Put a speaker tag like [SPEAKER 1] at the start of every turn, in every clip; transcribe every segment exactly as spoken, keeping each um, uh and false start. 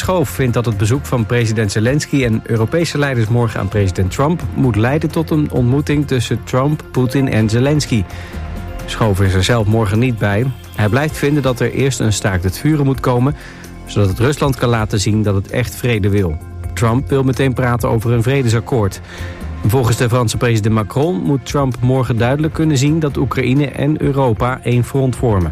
[SPEAKER 1] Schoof vindt dat het bezoek van president Zelensky en Europese leiders morgen aan president Trump moet leiden tot een ontmoeting tussen Trump, Poetin en Zelensky. Schoof is er zelf morgen niet bij. Hij blijft vinden dat er eerst een staakt het vuren moet komen, zodat het Rusland kan laten zien dat het echt vrede wil. Trump wil meteen praten over een vredesakkoord. Volgens de Franse president Macron moet Trump morgen duidelijk kunnen zien dat Oekraïne en Europa één front vormen.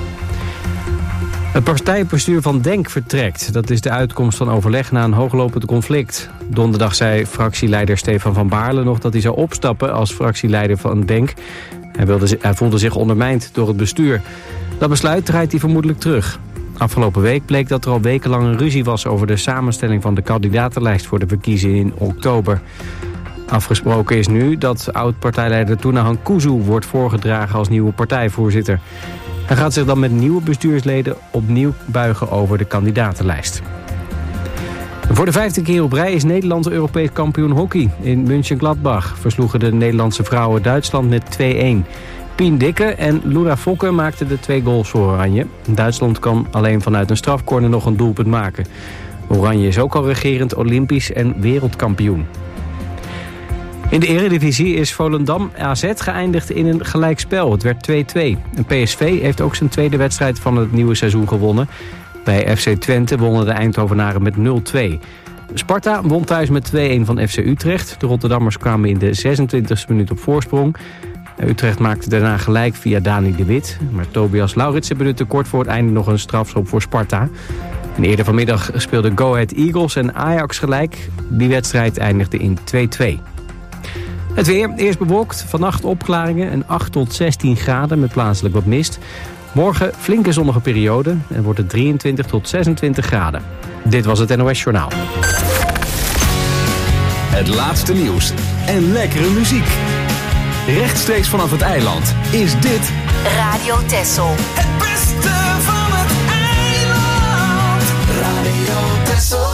[SPEAKER 1] Het partijbestuur van Denk vertrekt. Dat is de uitkomst van overleg na een hooglopend conflict. Donderdag zei fractieleider Stefan van Baarle nog dat hij zou opstappen als fractieleider van Denk. Hij, wilde, hij voelde zich ondermijnd door het bestuur. Dat besluit draait hij vermoedelijk terug. Afgelopen week bleek dat er al wekenlang een ruzie was over de samenstelling van de kandidatenlijst voor de verkiezingen in oktober. Afgesproken is nu dat oud-partijleider Tounahan Kuzu wordt voorgedragen als nieuwe partijvoorzitter. Hij gaat zich dan met nieuwe bestuursleden opnieuw buigen over de kandidatenlijst. Voor de vijfde keer op rij is Nederland Europees kampioen hockey. In Mönchengladbach versloegen de Nederlandse vrouwen Duitsland met twee-een. Pien Dikke en Loera Fokke maakten de twee goals voor Oranje. Duitsland kan alleen vanuit een strafcorner nog een doelpunt maken. Oranje is ook al regerend Olympisch en wereldkampioen. In de Eredivisie is Volendam A Z geëindigd in een gelijkspel. Het werd twee-twee. En P S V heeft ook zijn tweede wedstrijd van het nieuwe seizoen gewonnen. Bij F C Twente wonnen de Eindhovenaren met nul-twee. Sparta won thuis met twee-een van F C Utrecht. De Rotterdammers kwamen in de zesentwintigste minuut op voorsprong. Utrecht maakte daarna gelijk via Dani de Wit. Maar Tobias Lauritsen benutte kort voor het einde nog een strafschop voor Sparta. En eerder vanmiddag speelden Go Ahead Eagles en Ajax gelijk. Die wedstrijd eindigde in twee-twee. Het weer, eerst bewolkt, vannacht opklaringen en acht tot zestien graden met plaatselijk wat mist. Morgen flinke zonnige periode en wordt het drieëntwintig tot zesentwintig graden. Dit was het N O S Journaal.
[SPEAKER 2] Het laatste nieuws en lekkere muziek. Rechtstreeks vanaf het eiland is dit
[SPEAKER 3] Radio Texel.
[SPEAKER 4] Het beste van het eiland. Radio Texel.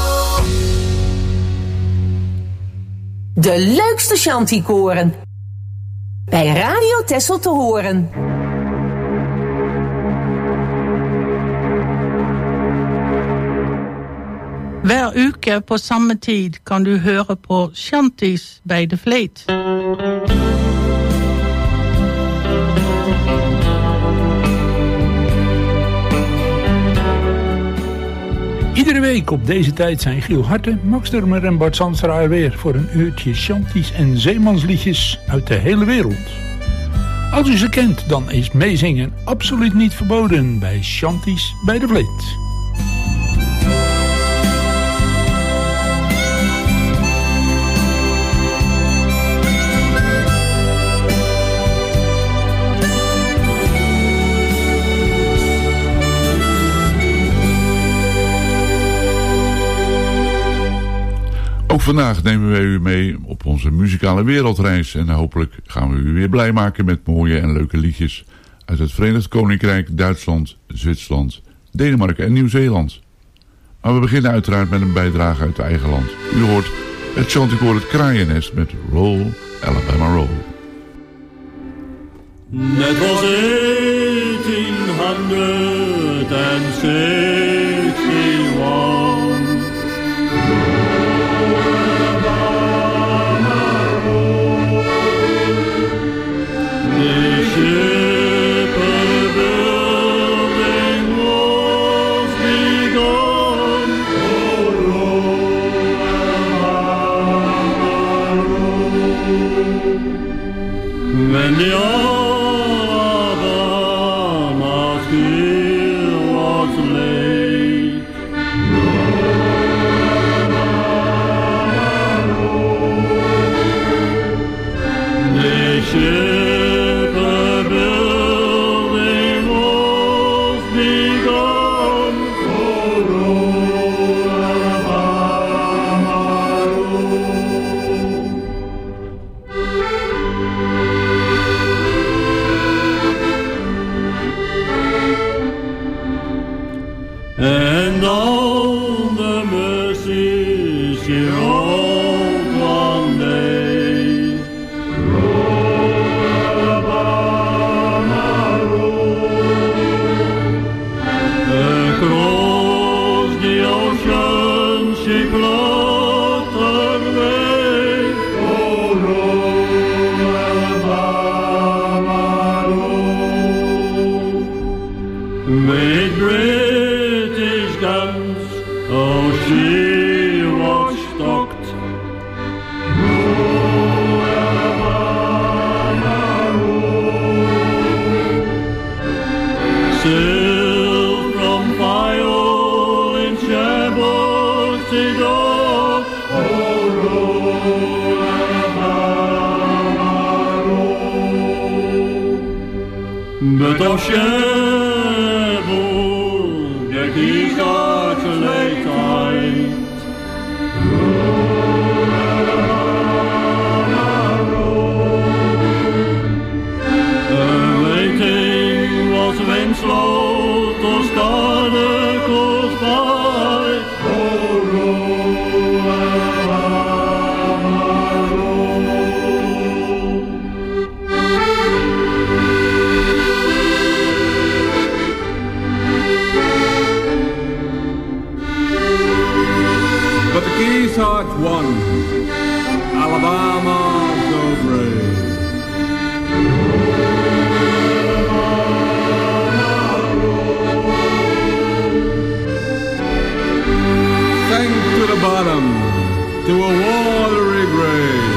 [SPEAKER 3] De leukste shantykoren. Bij Radio Texel te horen.
[SPEAKER 5] Hver uke på samme tid kan du høre på Shanties bij de Vleet.
[SPEAKER 6] Iedere week op deze tijd zijn Giel Harten, Max Durmer en Bart Zandstra er weer voor een uurtje shanties en zeemansliedjes uit de hele wereld. Als u ze kent, dan is meezingen absoluut niet verboden bij Shanties bij de Vleet.
[SPEAKER 7] Ook vandaag nemen wij u mee op onze muzikale wereldreis en hopelijk gaan we u weer blij maken met mooie en leuke liedjes uit het Verenigd Koninkrijk, Duitsland, Zwitserland, Denemarken en Nieuw-Zeeland. Maar we beginnen uiteraard met een bijdrage uit eigen land. U hoort het chanticoor Het Kraaiennest met Roll, Alabama Roll.
[SPEAKER 8] Net was eighteen sixty-one. When the Alabama still was late, the shipper building was begun. Oh, roll, Alabama, roll. Oh, she was stocked. Still from File in Shepherd's Dog. Oh, roll Alabama, roll. But of Shepherd, der kiesart leed uit. Roll Alabama, roll. The waiting was winslow to stade close by. Oh, roll Alabama, roll.
[SPEAKER 9] But the Keeshawks won. Alabama so brave. Sank to the bottom, to a watery grave.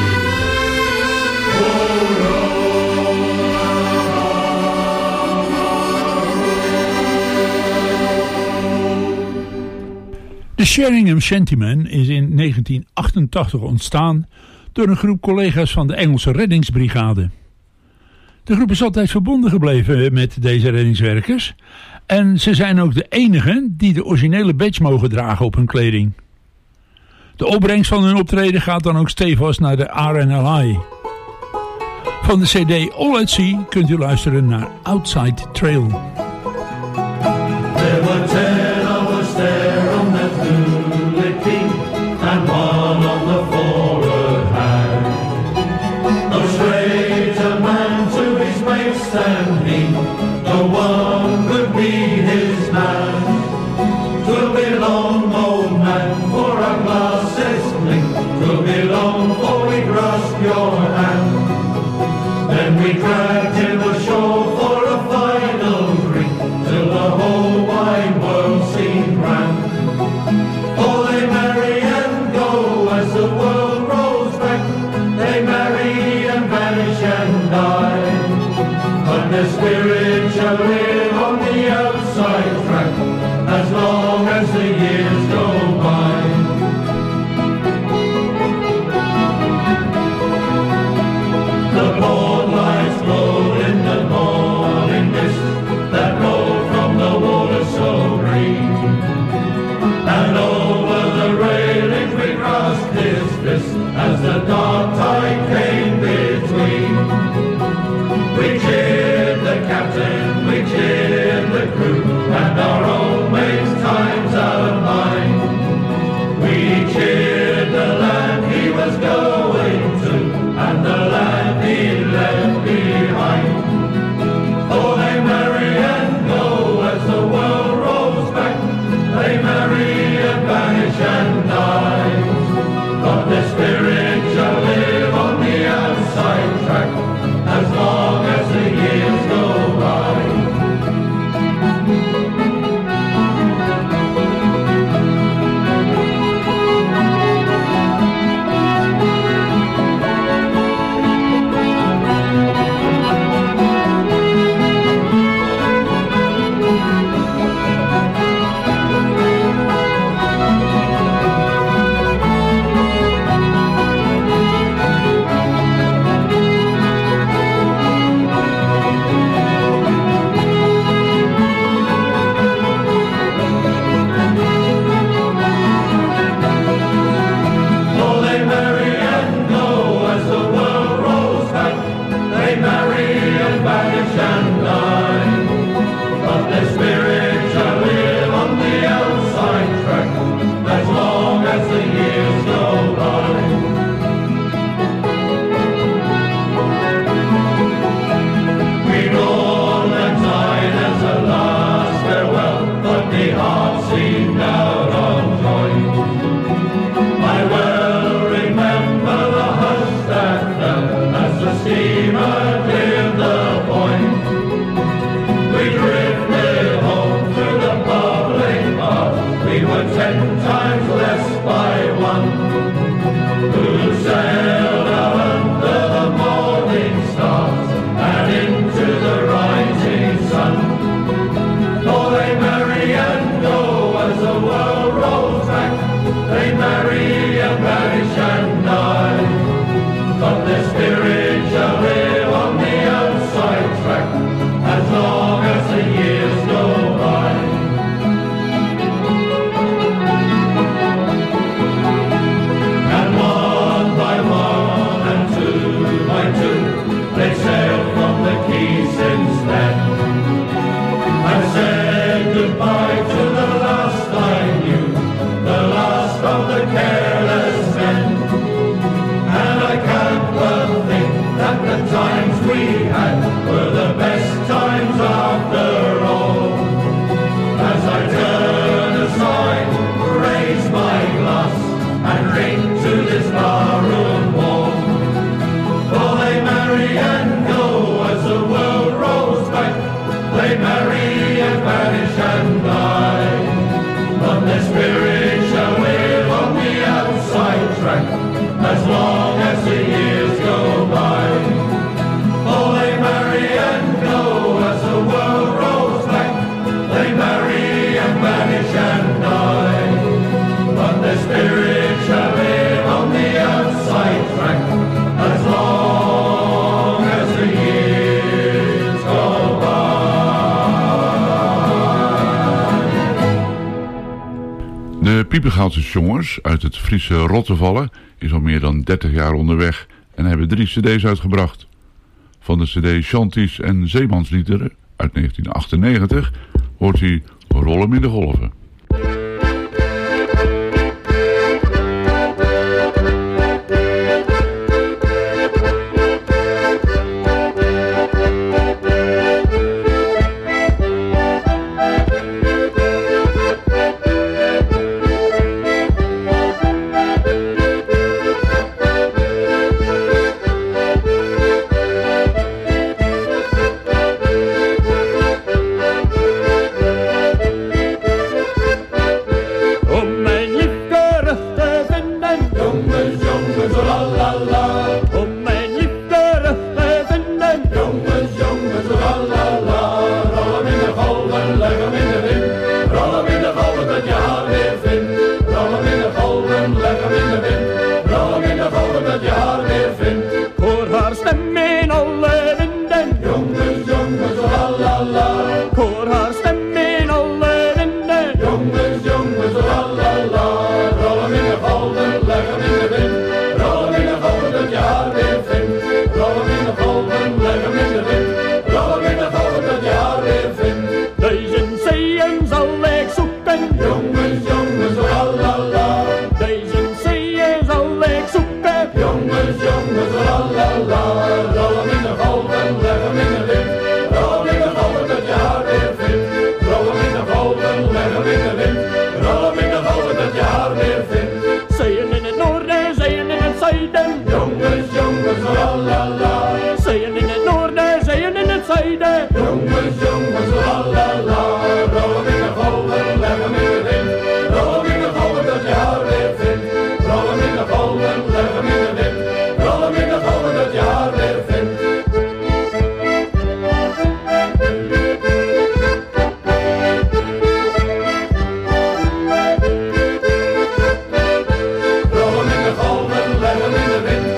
[SPEAKER 6] De Sheringham Shantymen is in negentien achtentachtig ontstaan door een groep collega's van de Engelse reddingsbrigade. De groep is altijd verbonden gebleven met deze reddingswerkers en ze zijn ook de enigen die de originele badge mogen dragen op hun kleding. De opbrengst van hun optreden gaat dan ook stevast naar de R N L I. Van de cd All at Sea kunt u luisteren naar Outside Trail.
[SPEAKER 8] There were ten of us there on that blue king, and one on the forward hand. No straighter man to his mates than he, no one could be his man. 'Twill be long, old man, for our glasses clink. 'Twill be long, for we grasp your hand. Then we dragged him ashore for a final drink, till the whole wide world seemed grand. Oh, they marry and go as the world rolls back. They marry and vanish and die, but their spirit shall live on the outside track as long as the years go by. The board lights glow in the morning mist that roll from the water so green, and over the railings we crossed his fist as the dark tide came between. We cheered the captain, we cheered the crew, and our old mate's time's out of mind. We cheered the land he was going to, and the land he left behind. Oh, they marry and go as the world rolls back. They marry and vanish and die, but their spirit shall live times less by one, who sailed out under the morning stars and into the rising sun. Oh, they marry and go as the world rolls back, they marry and vanish and die, but their spirit shall live on the outside track as long as the years go by. And one by one and two by two, they sailed from the quay since then, and said goodbye to the last I knew, the last of the careless men. And I can't but think that the times we had were the best times after all. As I turn aside, raise my glass and ring to this barroom wall. For they marry and go as the world rolls back, they marry and vanish and die, but their spirit shall live on the outside track as long as the years go by. Oh, they marry and go as the world rolls back, they marry and vanish and die, but their spirit shall live on the outside track as long as the years go by.
[SPEAKER 7] De Piepergoudse Jongens uit het Friese Rottevallen is al meer dan dertig jaar onderweg en hebben drie cd's uitgebracht. Van de cd Chanties en Zeemansliederen uit negentien achtennegentig hoort hij Rollen in de Golven.
[SPEAKER 8] Rollen in de golven, leggen in de wind.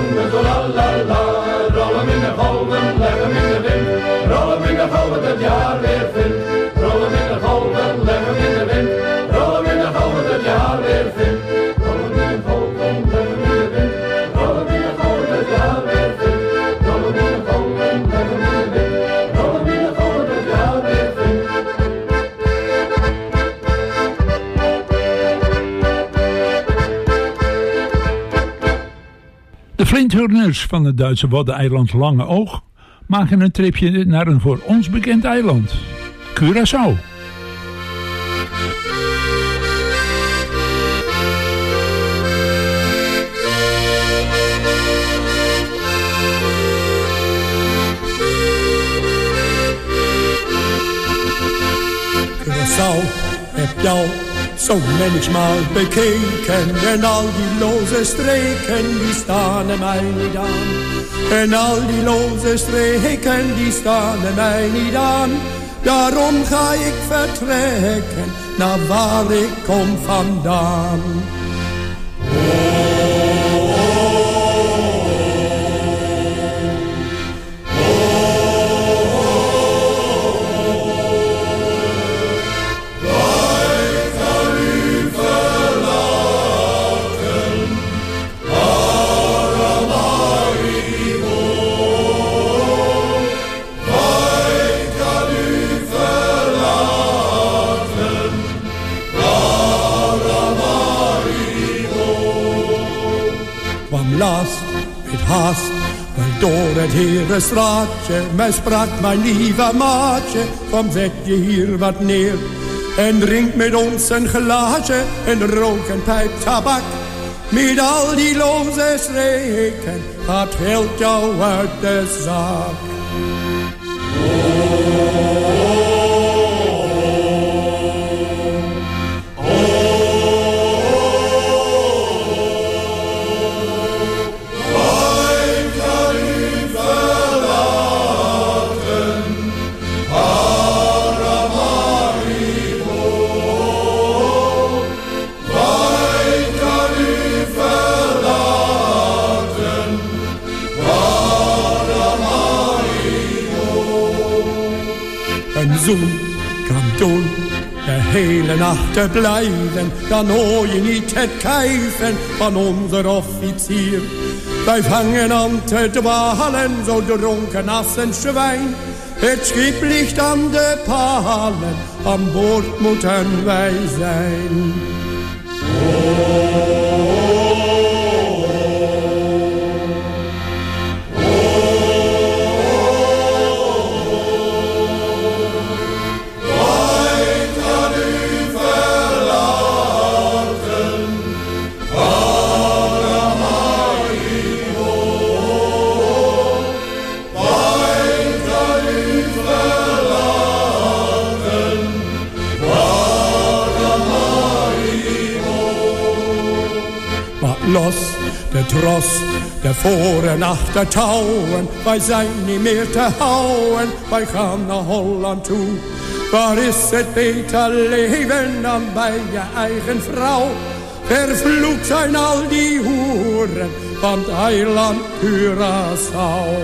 [SPEAKER 8] zongen zo la la la. Rol hem in de golven, leg hem in de wind. Rol hem in de golven, het jaar weer vindt. Rol hem in de golven, leg hem in de wind. Rol hem in de golven, het jaar weer vindt. Rol hem in de golven, leg hem in de wind. Rol hem in de golven, het jaar weer vindt. Rol hem in de golven, leg hem in de wind. Rol hem in de golven, het jaar weer vindt.
[SPEAKER 6] De Flinthorners van het Duitse waddeneiland Lange Oog maken een tripje naar een voor ons bekend eiland, Curaçao.
[SPEAKER 10] Curaçao heb jou zo menigmaal bekeken. En al die loze streken, die staan er mij niet aan. En al die loze streken, die staan er mij niet aan. Daarom ga ik vertrekken, naar waar ik kom vandaan. Last met haast, wel door het herenstraatje. Mij sprak mijn lieve maatje, kom zet je hier wat neer. En drink met ons een glaasje en rook een pijp tabak. Met al die loze streken, gaat geld jou uit de zak. Zoen kan doen, de hele nacht te blijven. Dan hoor je niet het kijven van onze officier. Wij vangen aan te dwalen, zo dronken als een zwijn. Het schip ligt aan de palen, aan boord moeten wij zijn. Los, de tros, de voor- en achtertouwen. Wij zijn niet meer te houden, wij gaan naar Holland toe. Waar is het beter leven dan bij je eigen vrouw? Vervloekt zijn al die hoeren van het eiland Curaçao.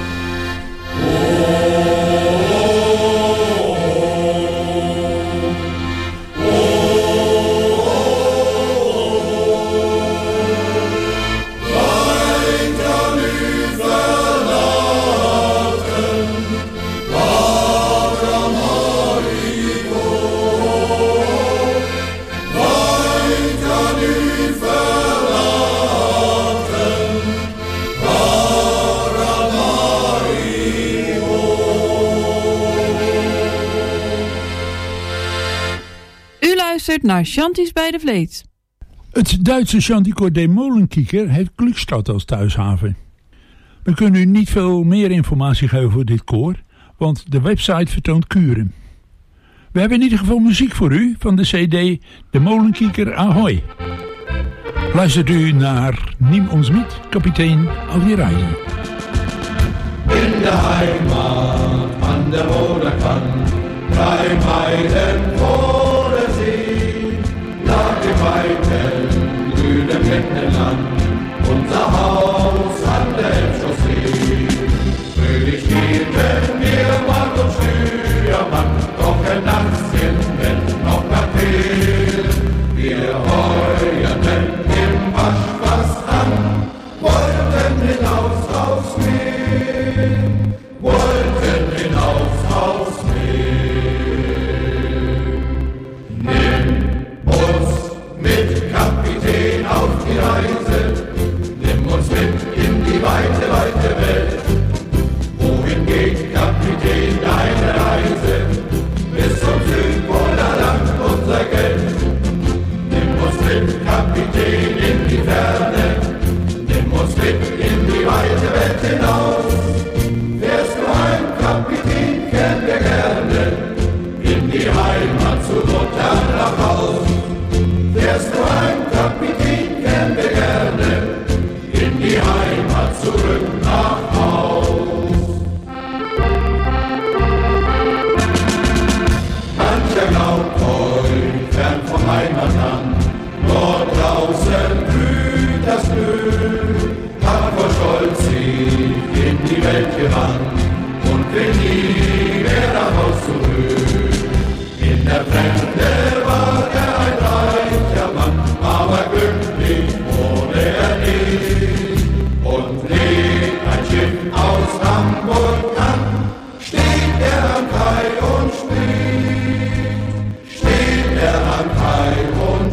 [SPEAKER 11] Naar Chanties bij de Vleet.
[SPEAKER 6] Het Duitse chanticoor De Molenkieker heeft Glückstadt als thuishaven. We kunnen u niet veel meer informatie geven over dit koor, want de website vertoont kuren. We hebben in ieder geval muziek voor u van de cd De Molenkieker Ahoy. Luistert u naar Nimm uns mit, kapitein auf die Reise.
[SPEAKER 8] In de Heimat an der Oderkant, drei Meilen vor der See, lag im weiten, grünen Mittelland, unser Haus hat weite Welt hinaus. Wärst du ein Kapitän, kämen wir gerne in die Heimat zu Mutter nach Haus. Wärst du ein Kapitän, kämen wir gerne in die Heimat zurück nach Haus. Mancher glaubt euch fern vom Heimatland, dort draußen blüht das Glück, hat vor Stolz sich in die Welt gewandt und will nie mehr nach Haus zurück. In der Fremde war er ein reicher Mann, aber glücklich wurde er nicht. Und legt ein Schiff aus Hamburg an, steht er am Kai und spricht, steht er am Kai und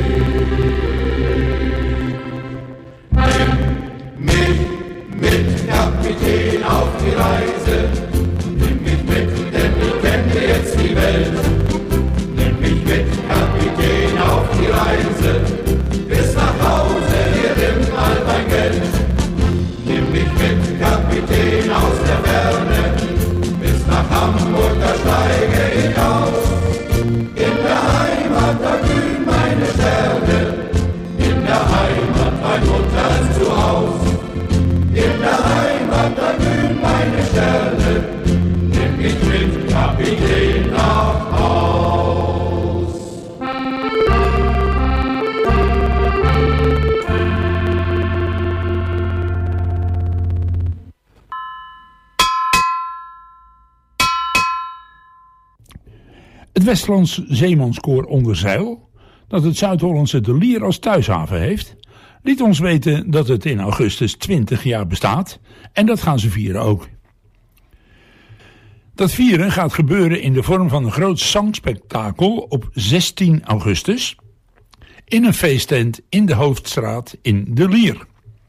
[SPEAKER 8] spricht. Nimm mich mit, Kapitän, auf die Reise, nimm mich mit, denn ich kenne jetzt die Welt. Nimm mich mit, Kapitän, auf die Reise, bis nach Hause, hier nimm all mein Geld. Nimm mich mit, Kapitän, aus der Ferne, bis nach Hamburg, da steige ich aus. In der Heimat, da glühen meine Sterne, in der Heimat, mein Mutter zu Haus. In der Heimat, da glühen meine Sterne, nimm mich mit, Kapitän, nach Haus.
[SPEAKER 6] Het Westlands Zeemanskoor Onder Zeil, dat het Zuid-Hollandse De Lier als thuishaven heeft, liet ons weten dat het in augustus twintig jaar bestaat en dat gaan ze vieren ook. Dat vieren gaat gebeuren in de vorm van een groot zangspektakel op zestien augustus in een feesttent in de Hoofdstraat in De Lier.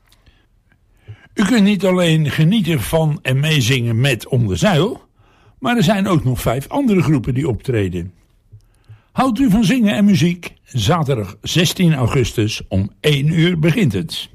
[SPEAKER 6] U kunt niet alleen genieten van en meezingen met Onder Zeil, maar er zijn ook nog vijf andere groepen die optreden. Houdt u van zingen en muziek? Zaterdag zestien augustus om één uur begint het.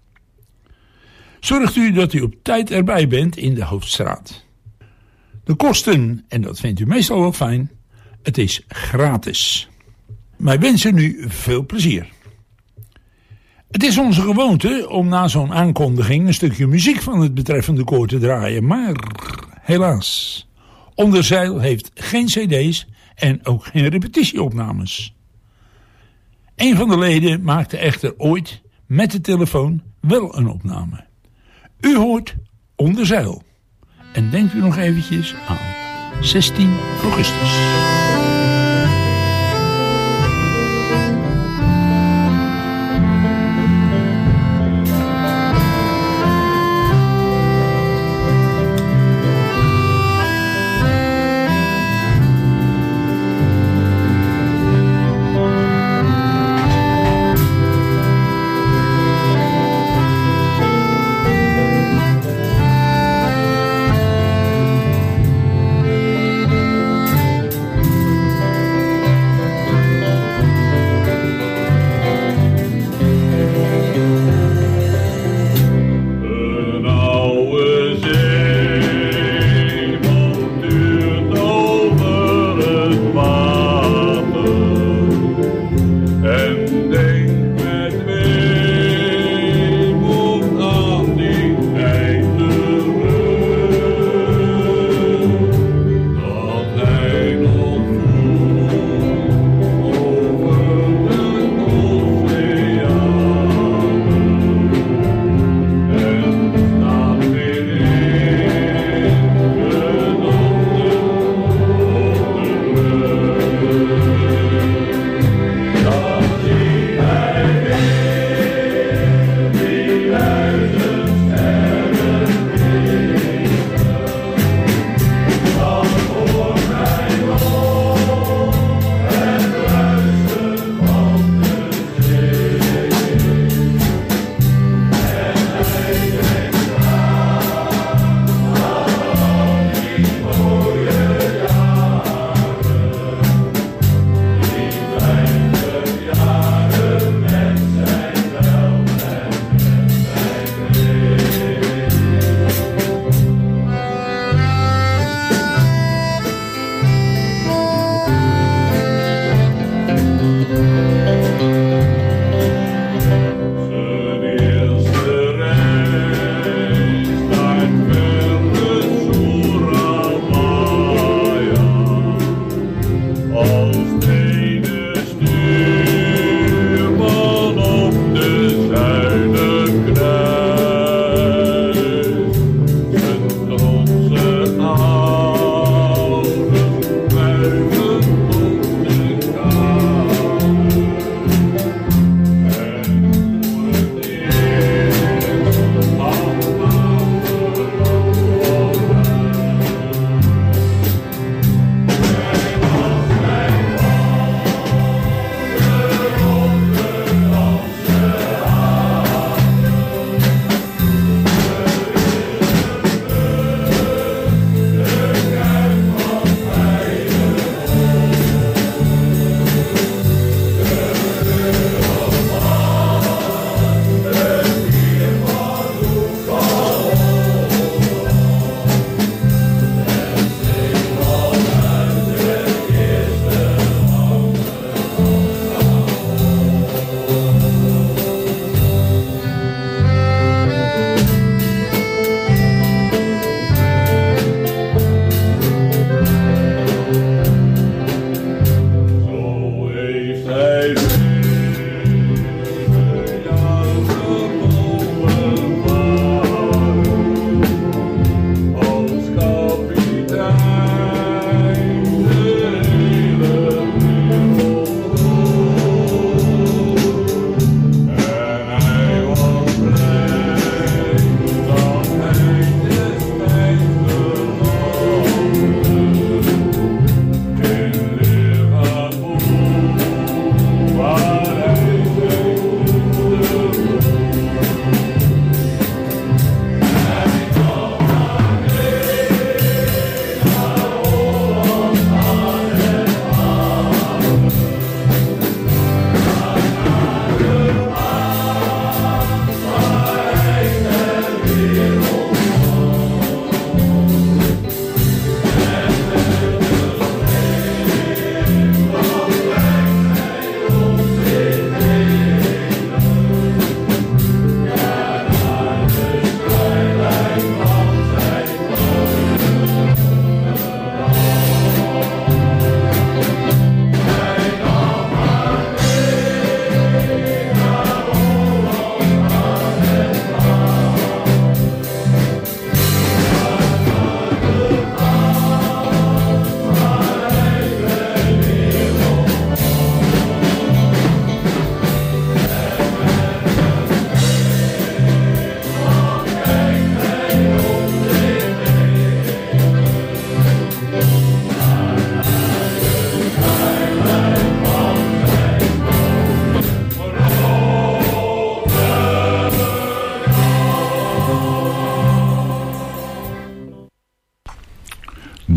[SPEAKER 6] Zorgt u dat u op tijd erbij bent in de Hoofdstraat. De kosten, en dat vindt u meestal wel fijn, het is gratis. Wij wensen u veel plezier. Het is onze gewoonte om na zo'n aankondiging een stukje muziek van het betreffende koor te draaien, maar helaas, Onder Zeil heeft geen cd's en ook geen repetitieopnames. Een van de leden maakte echter ooit met de telefoon wel een opname. U hoort Onder Zeil. En denkt u nog eventjes aan zestien augustus.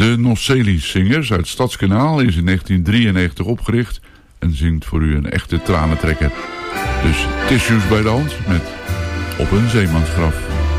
[SPEAKER 7] De Nocelis Zingers uit Stadskanaal is in negentien drieënnegentig opgericht en zingt voor u een echte tranentrekker. Dus tissues bij de hand met Op een zeemansgraf.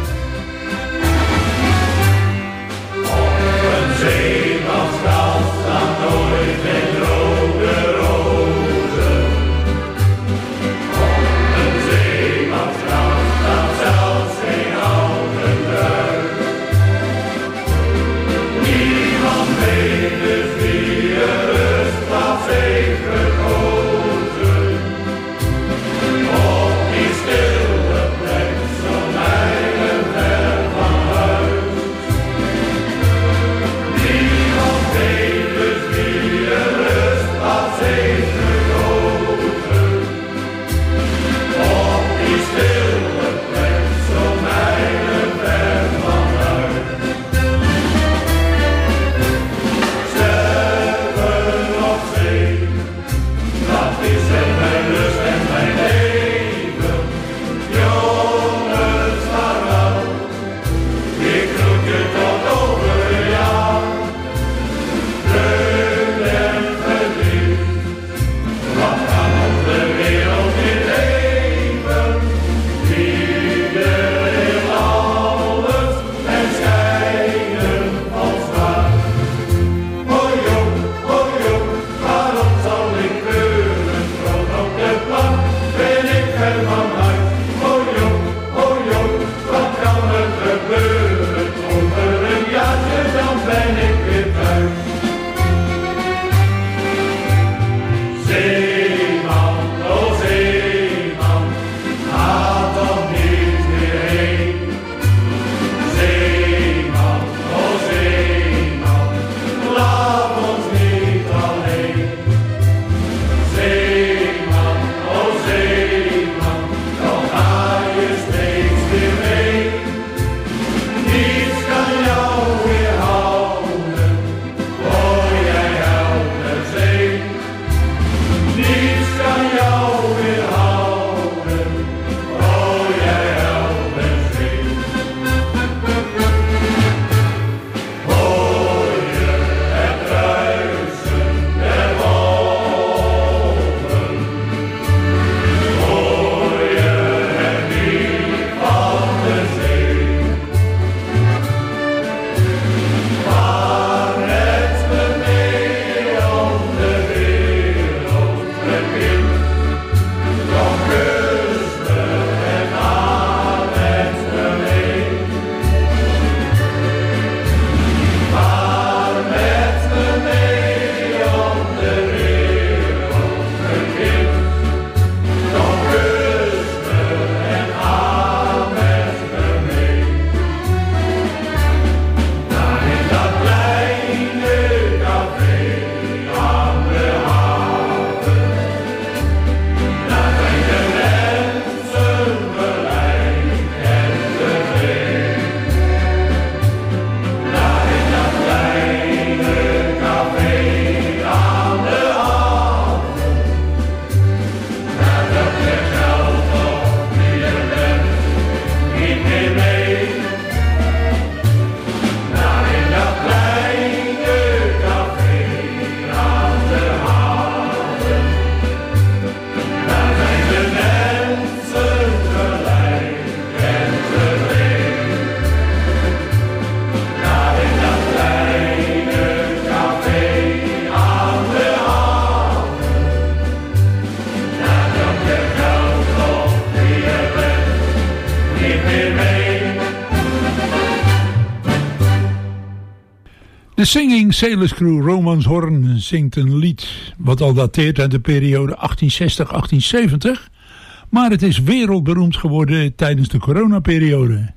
[SPEAKER 6] De Singing Sailors Crew Romanshorn zingt een lied wat al dateert uit de periode achttien zestig tot achttien zeventig, maar het is wereldberoemd geworden tijdens de coronaperiode.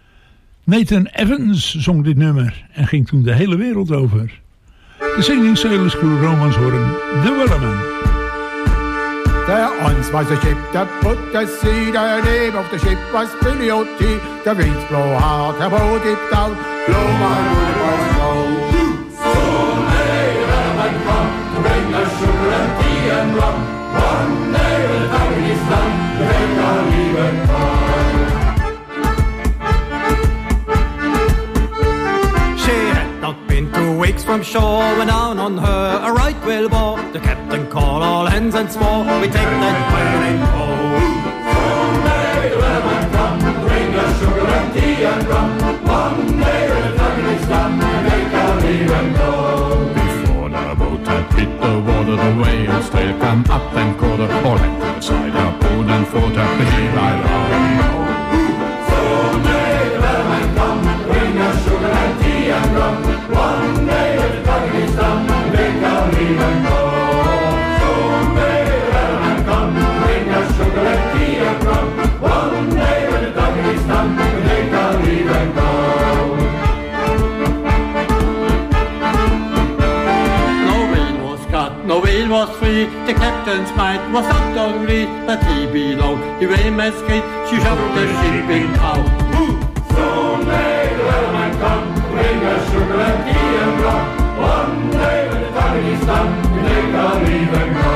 [SPEAKER 6] Nathan Evans zong dit nummer en ging toen de hele wereld over. De Singing Sailors Crew Romanshorn, The Wellerman.
[SPEAKER 12] There once was a ship that put to sea. The name of the ship was Billy O'T. The winds blow hard, the boat dipped out. Blow my boat, blow.
[SPEAKER 8] Soon may the wellerman come to bring us sugar and tea and rum. One day when the time is done, the men are leaving home.
[SPEAKER 12] She had not been two weeks for
[SPEAKER 13] from shore, went down on her a right whale bore. The captain called all hands and swore, we take that whale in tow. Someday the wellerman come, bring us sugar and tea and rum. One day when the dragon is done, we make our leave and go.
[SPEAKER 14] Before the boat had hit the water, the whale's tail come up and caught her. All hand to the side, harpoon and fought her. Here I lie.
[SPEAKER 13] Someday the wellerman come, bring us sugar and tea and rum. One day when the dragon is done, we make our leave and go. Someday the wellerman come, bring us sugar and tea and rum. One day when the dragon is done, we make our leave and go.
[SPEAKER 15] No whale was free, the captain's mate was not hungry, but he below, the wayman's gate, she shoved the ship in out.
[SPEAKER 13] Someday the wellerman come, bring us sugar and tea and rum. One day when the dragon is done, we take our leave and go.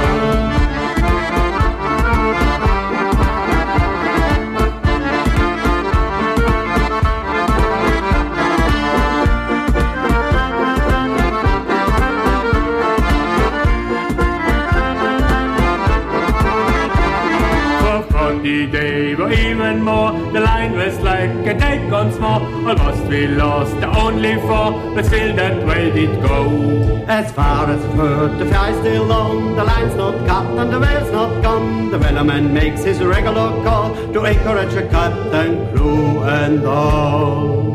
[SPEAKER 15] The day or even more, the line was like a take once more. Almost we lost the only four, but still that way did go.
[SPEAKER 16] As far as I've heard, the fly's still on, the line's not cut and the whale's not gone. The wellerman makes his regular call to encourage a captain, crew and all.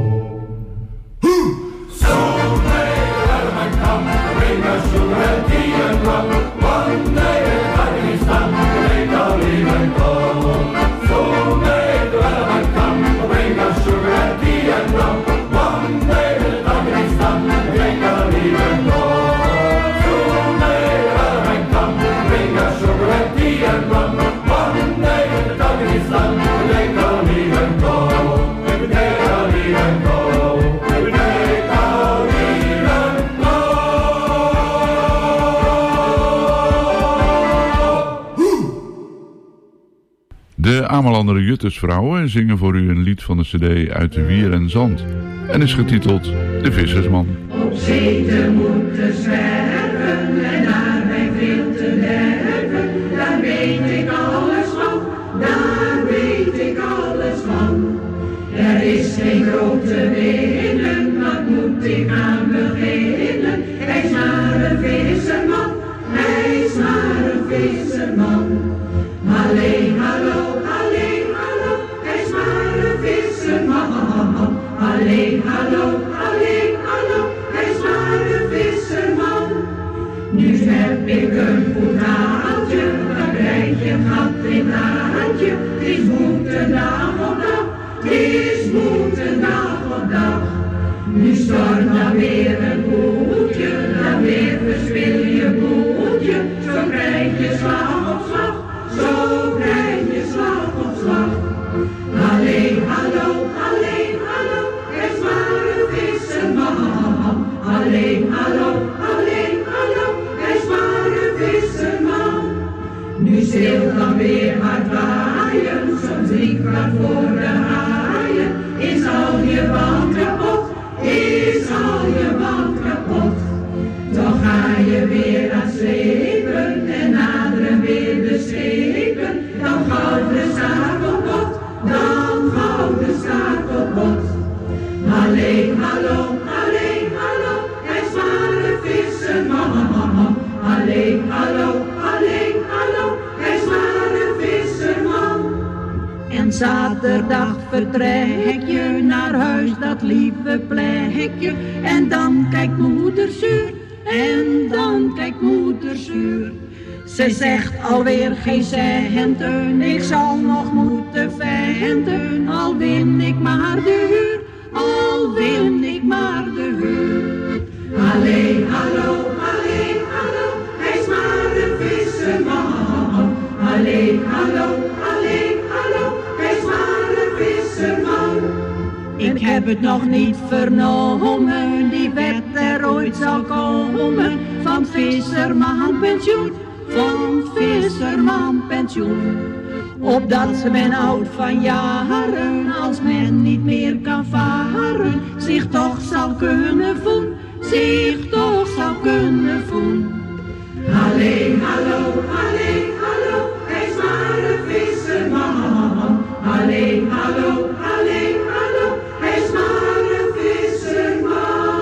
[SPEAKER 13] Someday the wellerman come, bring us sugar and tea and rum. One day when the dragon is done, we make our leave and go. Someday the wellerman come, bring us sugar and tea and rum. One day when the dragon is done, we make our leave and go. Someday the wellerman come, bring us sugar and tea and rum. One day when the dragon is done, we make our leave and go. We take our leave and go. We take our leave and go.
[SPEAKER 7] De Amelandere Juttersvrouwen zingen voor u een lied van de cd Uit de Wier en Zand en is getiteld De Vissersman.
[SPEAKER 17] Op zee te moeten zwerven en daarbij veel te derven, daar weet ik alles van, daar weet ik alles van. Er is geen grote winnen, wat moet ik aan beginnen? Hij is maar een visserman, hij is maar een visserman. Alleen hallo, alleen hallo, hij is maar een visserman. Alleen hallo, alleen hallo, hij is maar een visserman. Nu heb ik een voetaaltje, dan krijg je een gat in het haantje. Het is moeten dag op dag, het is moeten dag op dag. Nu stormt dan weer een boeltje, dan weer verspil je boeltje. Zo krijg je slag op slag. Zo krijg je slag op slag. Alleen hallo, alleen hallo, hij is maar een visserman. Alleen hallo, alleen hallo, hij is maar een visserman. Nu stil dan weer hard waaien, soms drie kwart voor de haaien. Is al je band kapot, is al je band kapot. Dan ga je weer aan slepen en naderen weer de schepen. Dan gauw de schakelpot, dan gauw de schakelpot. Alleen hallo, alleen hallo, hij is maar een visserman. Alleen hallo, alleen hallo, hij is maar een visserman. En zaterdag vertrek je naar huis, dat lieve plekje. En dan kijkt moeder zuur, en dan kijkt moeder zuur. Ze zegt alweer geen centen, ik zal nog moeten venten. Al win ik maar de huur, al win ik maar de huur. Alleen hallo, alleen hallo, hij is maar een visserman. Alleen hallo, alleen hallo, hij is maar een visserman. Ik heb het nog niet vernomen, die wet er ooit zal komen. Van visserman pensioen, van visserman pensioen. Opdat men oud van jaren, als men niet meer kan varen, zich toch zal kunnen voelen, zich toch zou kunnen voelen. Alleen, hallo, alleen, hallo, hij is maar een visserman. Alleen, hallo, alleen, hallo, hij is maar een visserman.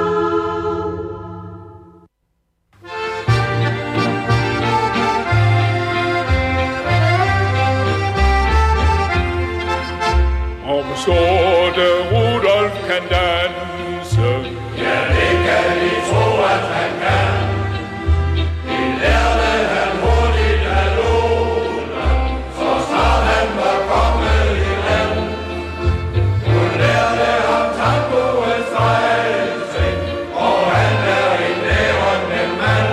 [SPEAKER 18] Om zo de Rudolf kan dansen. Ja, ik ken niet zo wat hij kan. Die leerde hem hoe die het doen. Zo snel hem bekomen die hem. Toen leerde hem tango en strijd. Oh, en er in Leon den Mann.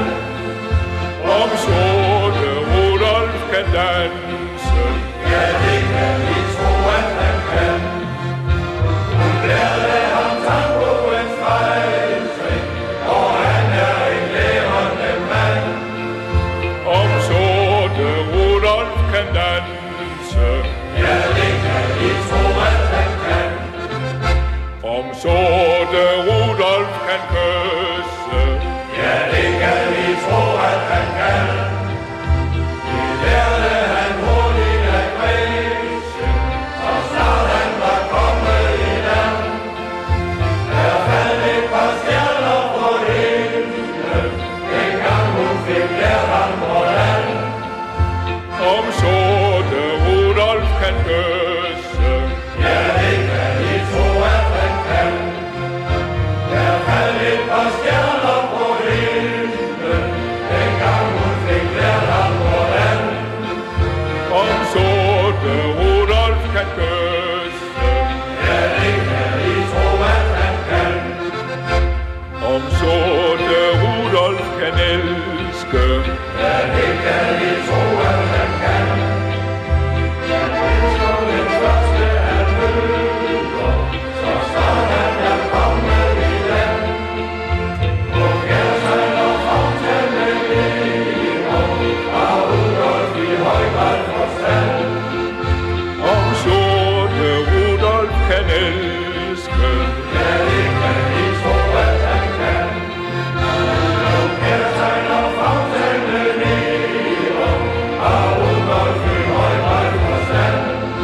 [SPEAKER 18] Om zo de Rudolf kan dansen. Ja, ik ken niet zo wat hij kan. Toen leerde hem tango en strijd. Oh, en er in Leon den Mann. Om zo de Rudolf kan dansen. Ja, ik ken niet zo wat hij kan. Om zo de Rudolf kan kussen. Ja, ik ken niet zo wat hij kan. Die leerde hem hoe die het wezen. Zo snel hem bekomen die hem. Er fällt ik pas gerne voor hinden. Ik kan hoeveel leer aan worden. Om zo de Rudolf kan kussen. Ja, ik ken niet zo wat hij kan. Er fällt ik pas gerne voor hinden. Ik kan hoeveel leer aan worden. Om zo de Rudolf kan kussen. Ja, ik ken niet zo wat hij kan. Om zo de Rudolf kan elsken. Ja, ik ken niet zo wat hij kan. Zijn elsker den første han møder, så snart han er kommet i land. Og gør sig når frem til med lever, og Rudolf i høj grad forstand. Om så de Rudolf kan elske. Ja, det kan ikke tro, at han kan. Og gør sig når frem til med lever, og Rudolf i høj grad forstand.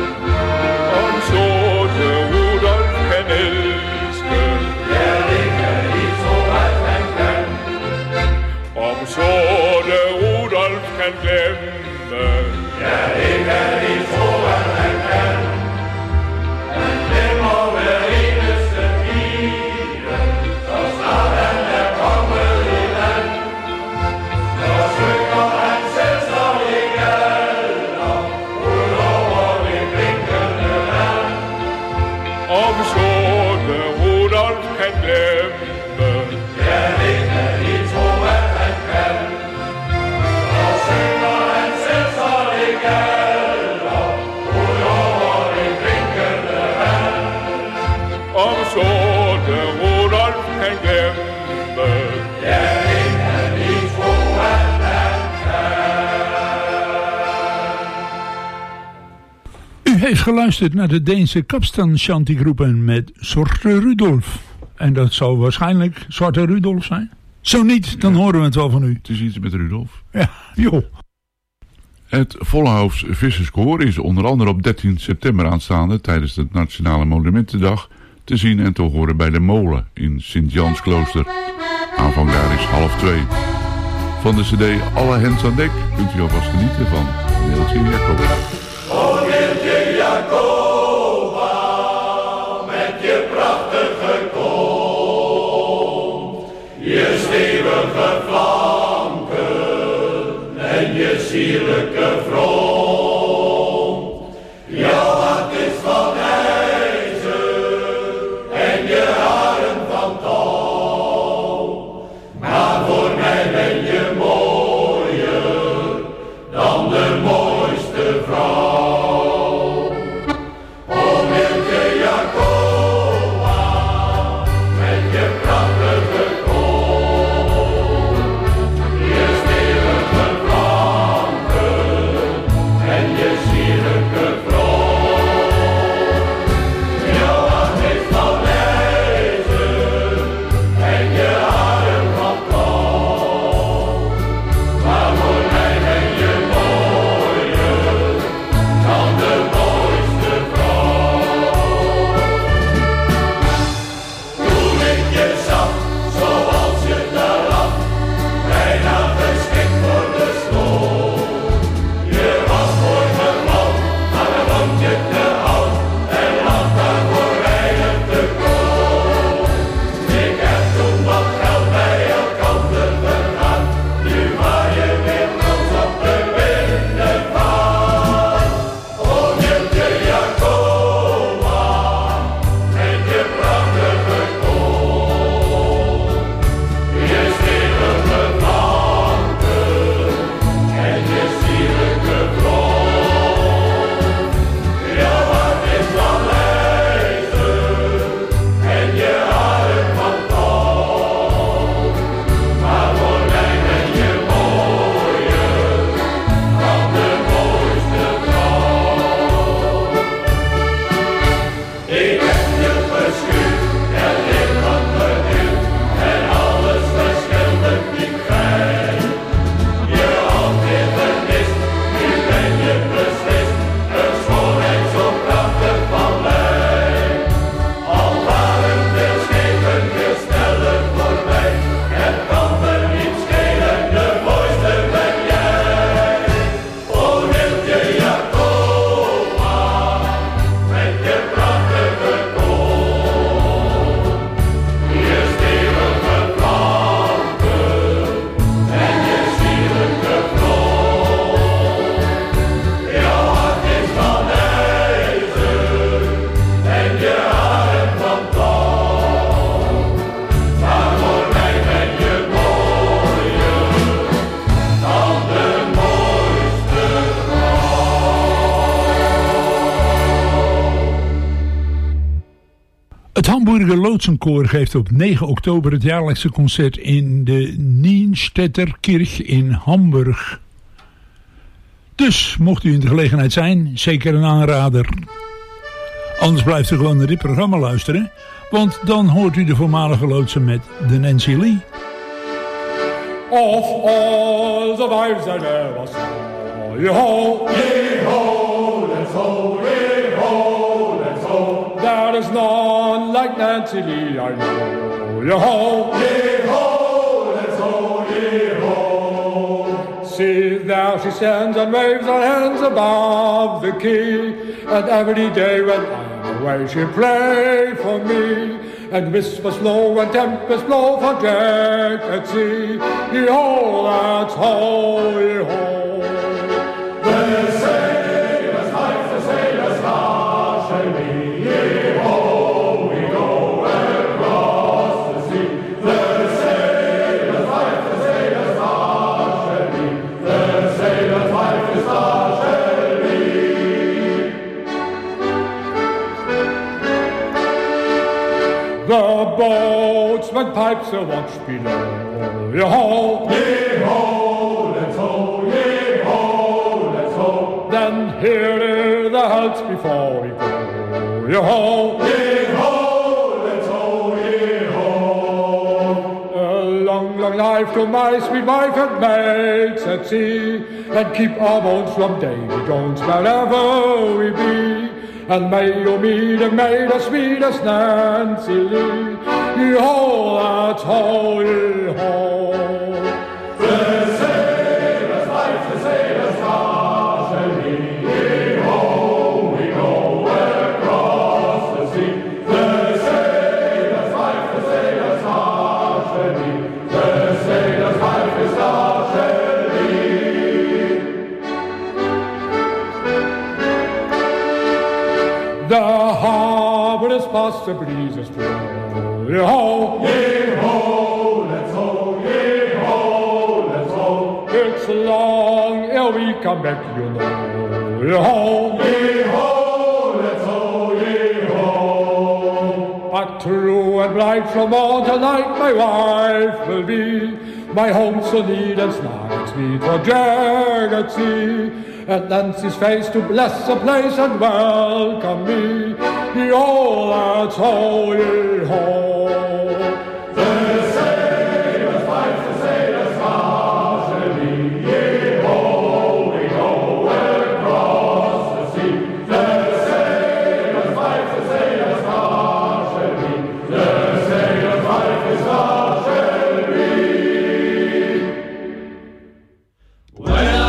[SPEAKER 18] Om så de Rudolf kan elske. Ja, det kan ikke tro, at han kan. Om så de Rudolf kan glemme. Ja, det kan ikke tro, at han kan. Han glemmer hver eneste pige, så snart han er kommet i land. Så synger han selv, så det gælder, ud over det blinkende land. Om så de Rudolf kan glemme. Ja, det kan I tro, at han kan. Så synger han selv, så det gælder, ud over det blinkende land. Om så de Rudolf kan glemme. Ja, det kan I tro, at han kan.
[SPEAKER 6] U heeft geluisterd naar de Deense Kapstan Shantygroepen met Zwarte Rudolf. En dat zou waarschijnlijk Zwarte Rudolf zijn. Zo niet, dan horen we het wel van u.
[SPEAKER 7] Het is iets met Rudolf.
[SPEAKER 6] Ja, joh.
[SPEAKER 7] Het Vollenhoofs Visserskoor is onder andere op dertien september aanstaande tijdens de Nationale Monumentendag te zien en te horen bij de Molen in Sint-Jansklooster. Aanvang daar is half twee. Van de cd Alle Hens aan Dek kunt u alvast genieten van Neeltje Jacob.
[SPEAKER 18] Oh, Neeltje Jacoba, met je prachtige kont, je stevige flanken en je sierlijke front. Jouw hart is van ijzer en je haren van touw, maar voor mij ben je mooier dan de mooiste vrouw.
[SPEAKER 6] Koninklijke Loodsenkoor geeft op negen oktober het jaarlijkse concert in de Nienstedterkirch in Hamburg. Dus, mocht u in de gelegenheid zijn, zeker een aanrader. Anders blijft u gewoon naar dit programma luisteren, want dan hoort u de voormalige loodsen met de Nancy Lee.
[SPEAKER 19] Of all the wives I ever saw, ye-ho, ye-ho, let's ho, ye-ho, let's ho. There is none like Nancy Lee, I know, ye-ho, ye-ho, let's ho, ye-ho. See, there she stands and waves her hands above the key, and every day when I'm away she pray for me. And whispers low and tempest blow for Jack at sea. Ye-ho, that's ho, ye-ho. The sailor's life, the sailor's heart shall be. Ye-ho, we go across the sea. The sailor's life, the sailor's heart shall be. The sailor's life, his heart shall be. The boatsman pipes a watch below. Ye-ho, ye-ho, let's ho, ye-ho, let's ho. Then here is the health before we go. Ye-ho, ye-ho, let's ho, ye-ho. A long, long life to my sweet wife and mates at sea, and keep our bones from Davy Jones wherever we be. And may you meet and may the sweetest Nancy Lee. Ye-ho, that's ho, ye-ho. The sailor's life, the sailor's heart shall be. Ye-ho, we go across the sea. The sailor's life, the sailor's heart shall be. The sailor's life, his heart shall be. The harbor is past, the breezes blow. Ye-ho, ye-ho, let's ho, ye-ho, let's ho. It's long ere we come back, you know. Ye-ho, ye-ho, let's ho, ye-ho. But true and bright from morn till night my wife will be. My home so neat and snug and sweet for Jack at sea. And Nancy's face to bless the place and welcome me. Ye-ho, that's ho, ye-ho. The sailor's life, the sailor's heart shall be. Ye-ho, we go across the sea. The sailor's life, the sailor's heart shall be. The sailor's life, his heart shall be. Well,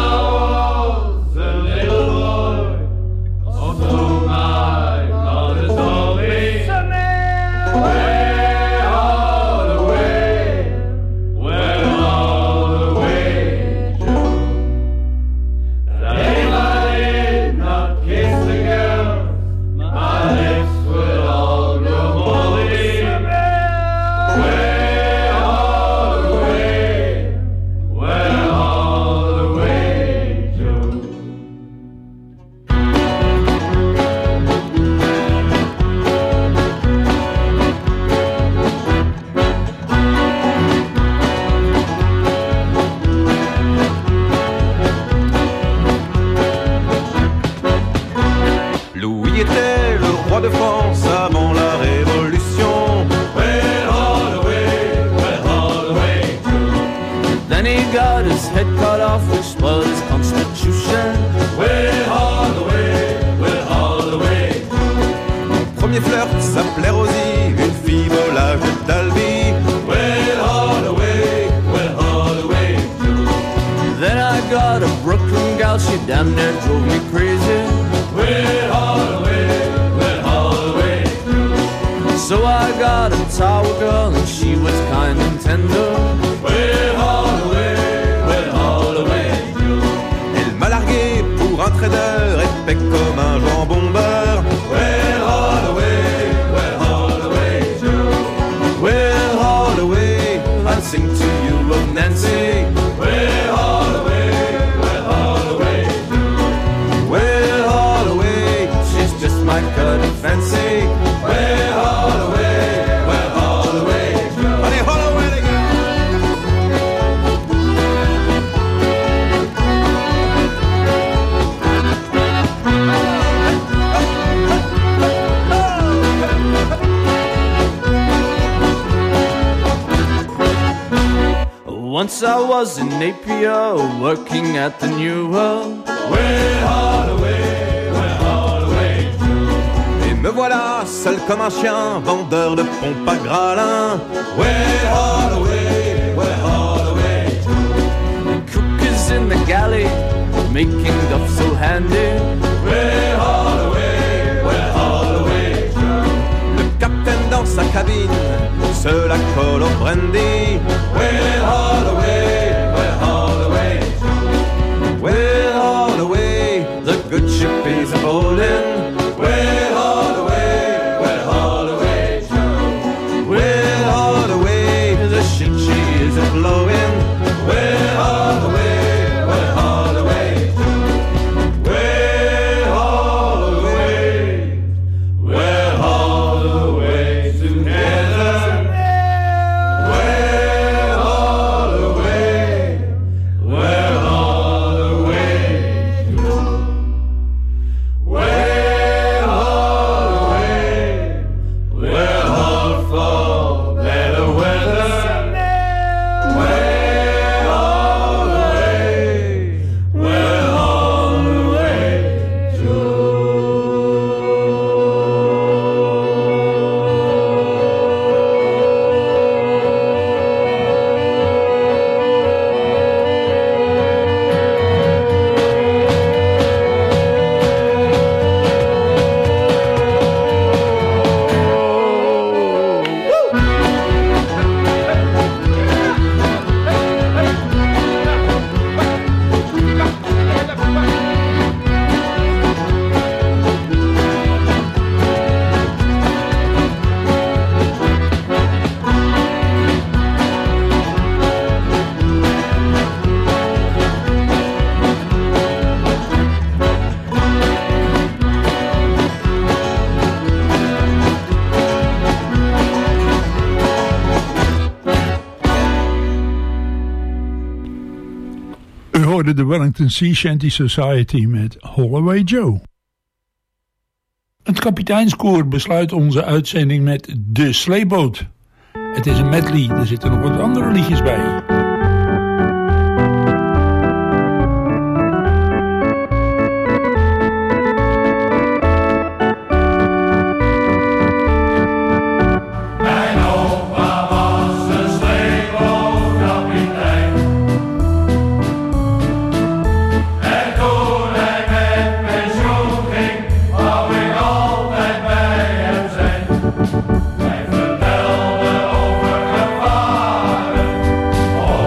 [SPEAKER 20] damn near drove me crazy. Way all the way, way all the way through. So I got a tower girl and she was kind and tender. Way all the way, way all the way through.
[SPEAKER 21] Elle m'a largué pour un trader épais comme un jambon beurre.
[SPEAKER 20] Way all the way, way all the way through.
[SPEAKER 21] Way all the way, I'll sing to you of Nancy.
[SPEAKER 20] Way all the way.
[SPEAKER 21] My cutting fancy,
[SPEAKER 20] way all the way, Once I was in Napier, working at the New World.
[SPEAKER 13] Way Holloway, way Holloway Joe.
[SPEAKER 21] Et me voilà, seul comme un chien, vendeur de pompe à gralin.
[SPEAKER 13] Way Holloway, way Holloway Joe.
[SPEAKER 20] The cook is in the galley, making duff so handy.
[SPEAKER 13] Way Holloway, way Holloway Joe.
[SPEAKER 21] Le capitaine dans sa cabine se la colle au brandy.
[SPEAKER 13] Way Holloway, way Holloway Joe.
[SPEAKER 21] Way Holloway, the good ship is a-boarding.
[SPEAKER 13] Way Holloway, way Holloway Joe.
[SPEAKER 21] Way Holloway, the ship she is a-blowing.
[SPEAKER 13] Way Holloway, way Holloway Joe. Way Holloway, way Holloway together. Way Holloway, way Holloway Joe. Way Holloway, way Holloway for better weather. Way Holloway, way Holloway Joe.
[SPEAKER 6] U hoorde de Wellington Sea Shanty Society met Holloway Joe. Het kapiteinskoor besluit onze uitzending met De Sleeboot. Het is een medley, er zitten nog wat andere liedjes bij.
[SPEAKER 13] Mijn opa was een sleepbootkapitein. En toen hij met pensioen ging, wou ik altijd bij hem zijn. Hij vertelde over gevaren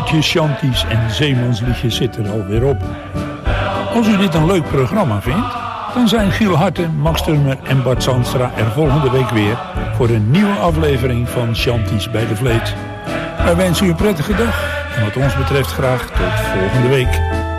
[SPEAKER 6] uurtje Shanties en zeemansliedjes zit er alweer op. Als u dit een leuk programma vindt, dan zijn Giel Harten, Max Turmer en Bart Zandstra er volgende week weer voor een nieuwe aflevering van Shanties bij de Vleet. Wij wensen u een prettige dag en wat ons betreft graag tot volgende week.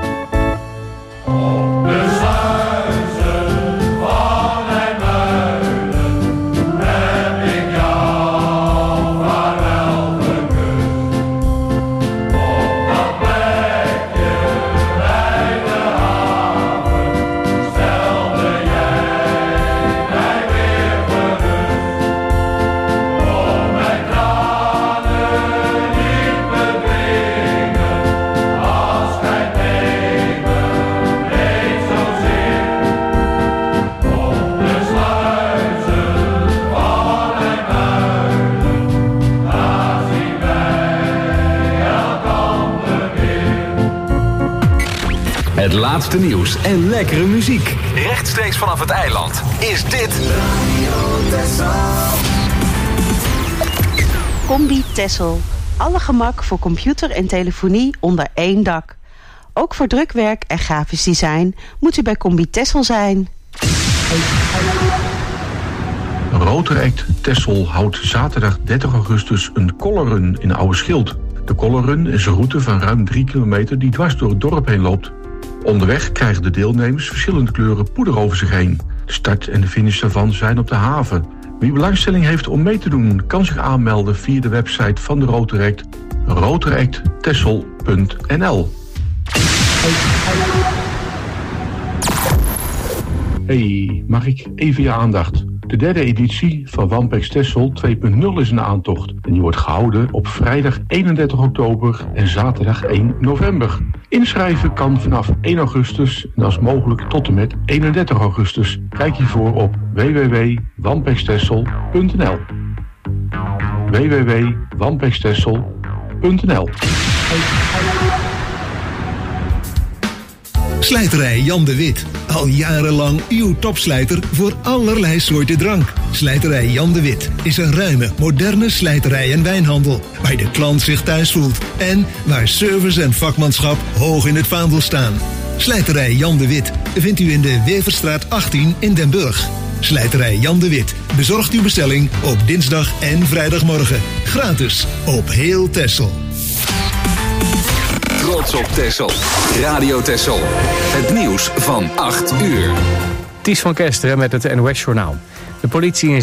[SPEAKER 2] Het laatste nieuws en lekkere muziek. Rechtstreeks vanaf het eiland is dit Radio Texel.
[SPEAKER 1] Combi Texel. Alle gemak voor computer en telefonie onder één dak. Ook voor drukwerk en grafisch design moet u bij Combi Texel zijn.
[SPEAKER 22] Rotaract Texel houdt zaterdag dertig augustus een colorrun in Oude Schild. De colorrun is een route van ruim drie kilometer die dwars door het dorp heen loopt. Onderweg krijgen de deelnemers verschillende kleuren poeder over zich heen. De start en de finish daarvan zijn op de haven. Wie belangstelling heeft om mee te doen, kan zich aanmelden via de website van de Rotaract, rotaract texel punt n l. Hey, mag ik even je aandacht? De derde editie van Wampex Texel twee punt nul is een aantocht. En die wordt gehouden op vrijdag eenendertig oktober en zaterdag één november. Inschrijven kan vanaf één augustus en als mogelijk tot en met eenendertig augustus. Kijk hiervoor op w w w punt wampex texel punt n l. w w w punt wampex texel punt n l.
[SPEAKER 23] Slijterij Jan de Wit. Al jarenlang uw topslijter voor allerlei soorten drank. Slijterij Jan de Wit is een ruime, moderne slijterij en wijnhandel. Waar de klant zich thuis voelt. En waar service en vakmanschap hoog in het vaandel staan. Slijterij Jan de Wit vindt u in de Weverstraat achttien in Den Burg. Slijterij Jan de Wit bezorgt uw bestelling op dinsdag en vrijdagmorgen. Gratis op heel Texel.
[SPEAKER 2] Trots op Texel. Radio Texel. Het nieuws van acht uur.
[SPEAKER 24] Ties van Kesteren met het N O S-journaal. De politie in